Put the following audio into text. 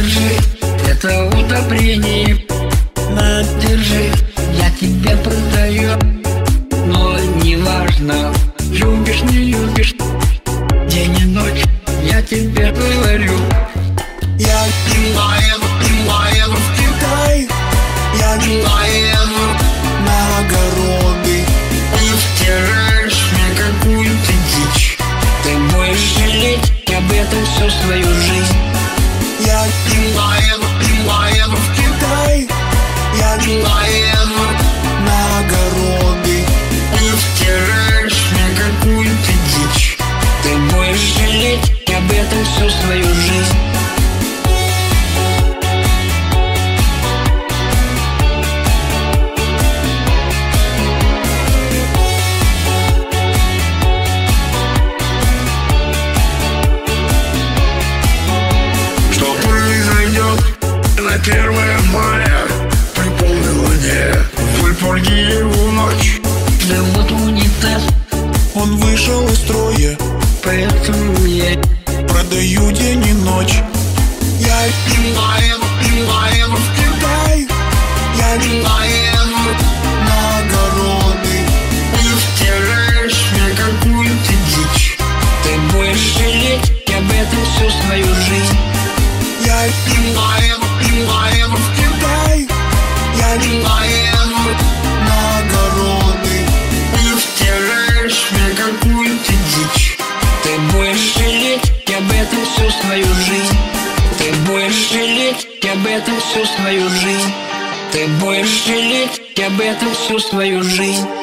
держи, это удобрение. На, держи, я тебе продаю. Но неважно, любишь, не любишь, день и ночь я тебе говорю. Я не поеду в Китай, я не поеду на огороды. И втираешь мне какую-то дичь. Ты будешь жалеть об этом всю свою жизнь. Я не поеду в Китай, я не поеду на огороды. И втираешь мне какую-то дичь. Ты будешь жалеть об этом всю свою жизнь. Что произойдет на 1 мая при полной луне, в Выборге его ночь? Да вот унитаз, Он вышел из строя, поэтому я продаю день и ночь. Я не поеду в Китай, я не поеду на огороды. и втираешь мне какую-то дичь. Ты будешь жалеть об этом всю свою жизнь. Я не поеду в Китай, я не поеду на огороды. И втираешь мне какую-то дичь. Ты будешь жалеть об этом всю свою жизнь. Ты будешь жалеть об этом всю свою жизнь. Ты будешь жалеть об этом всю свою жизнь.